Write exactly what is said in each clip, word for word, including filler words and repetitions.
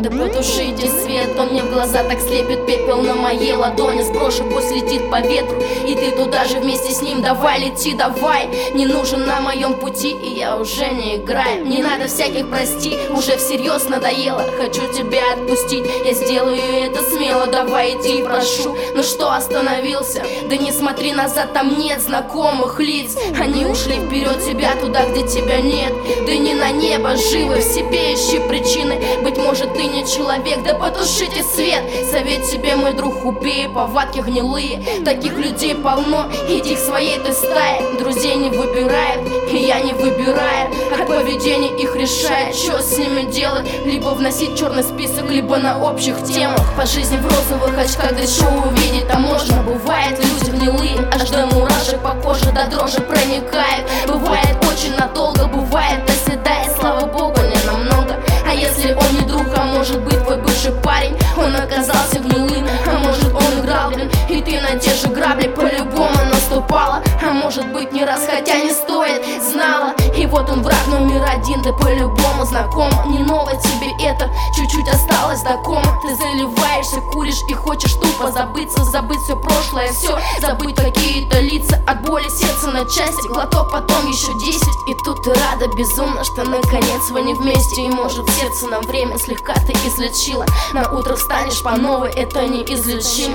Да потушите свет, он мне в глаза так слепит. Пепел на моей ладони, сброшу, пусть летит по ветру. И ты туда же вместе с ним, давай, лети, давай. Не нужен на моем пути, и я уже не играю. Не надо всяких прости, уже всерьез надоело. Хочу тебя отпустить, я сделаю это смело. Давай иди, прошу, ну что остановился? Да не смотри назад, там нет знакомых лиц. Они ушли вперед тебя, туда, где тебя нет. Ты не на небо, живы в себе, ищи причины. Быть может, ты не человек, да потушите свет. Совет себе, мой друг, убей, повадки гнилые. Таких людей полно, иди к своей ты стае. Друзей не выбирают, и я не выбираю. От поведения их решает, что с ними делать. Либо вносить черный список, либо на общих темах. По жизни в розовых очках, да шоу увидеть там можно. Бывает, люди гнилые, аж до мурашек по коже до дрожи проникает. Бывает очень надолго, бывает оседает, слава богу, не намного. А если он не друг, а может быть твой бывший парень? Он оказался гнилым, а может он играл, блин. И ты на те же грабли по-любому наступала. А может быть не раз, хотя не стоит, знала. И вот он враг номер один, да по-любому знаком. Не ново тебе это, чуть-чуть осталось до кома. Ты заливаешься, куришь и хочешь тупо забыться. Забыть все прошлое, все, забыть какие-то лица. От боли сердце на части, глоток, потом еще десять. И тут ты рада безумно, что наконец вы не вместе. И может сердце на время слегка ты излечила. На утро встанешь по новой, это неизлечимо.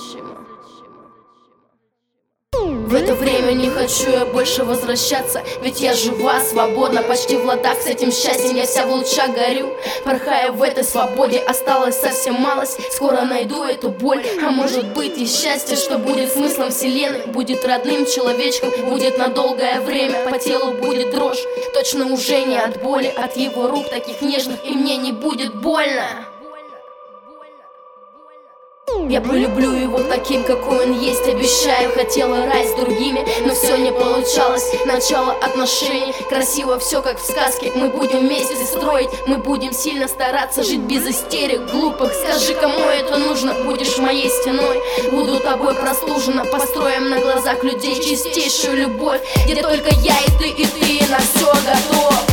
В это время не хочу я больше возвращаться. Ведь я жива, свободна, почти в ладах с этим счастьем. Я вся в лучах горю, порхая в этой свободе. Осталось совсем малость, скоро найду эту боль. А может быть и счастье, что будет смыслом вселенной. Будет родным человечком, будет на долгое время. По телу будет дрожь, точно уже не от боли. От его рук таких нежных, и мне не будет больно. Я полюблю его таким, какой он есть, обещаю. Хотела рай с другими, но все не получалось. Начало отношений, красиво все как в сказке. Мы будем вместе строить, мы будем сильно стараться. Жить без истерик глупых, скажи, кому это нужно. Будешь моей стеной, буду тобой простужена. Построим на глазах людей чистейшую любовь, где только я и ты, и ты на все готов.